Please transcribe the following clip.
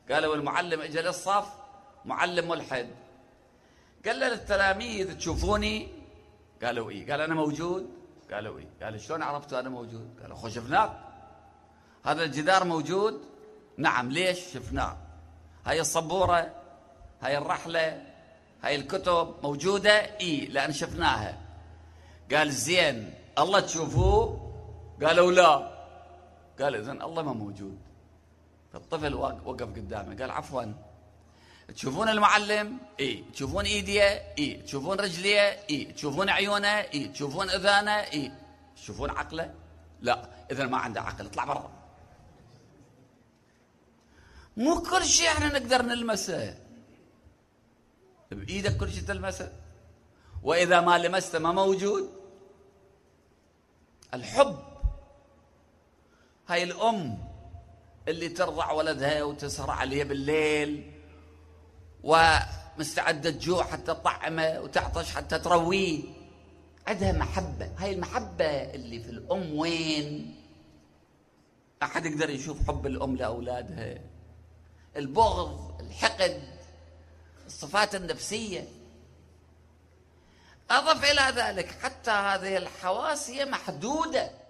قالوا المعلم اجى للصف، معلم ملحد، قال للتلاميذ تشوفوني؟ قالوا ايه. قال انا موجود؟ قالوا ايه. قال شلون عرفتوا انا موجود؟ قالوا خو شفناك. هذا الجدار موجود؟ نعم. ليش شفناه؟ هاي الصبورة، هاي الرحلة، هاي الكتب موجودة؟ اي لان شفناها. قال زين الله تشوفوه؟ قالوا لا. قال اذن الله ما موجود. فالطفل وقف قدامه قال عفوا، تشوفون المعلم؟ اي. تشوفون ايديه؟ اي. تشوفون رجليه؟ اي. تشوفون عيونه؟ اي. تشوفون اذانه؟ اي. تشوفون عقله؟ لا. اذا ما عنده عقل، اطلع برا. مو كل شيء احنا نقدر نلمسه. بايدك كل شيء تلمسه، واذا ما لمسته ما موجود. الحب، هاي الام اللي ترضع ولدها وتسهر عليه بالليل ومستعدة تجوع حتى تطعمه وتعطش حتى ترويه، عندها محبة. هاي المحبة اللي في الأم وين؟ أحد يقدر يشوف حب الأم لأولادها؟ البغض، الحقد، الصفات النفسية. أضف إلى ذلك حتى هذه الحواس هي محدودة.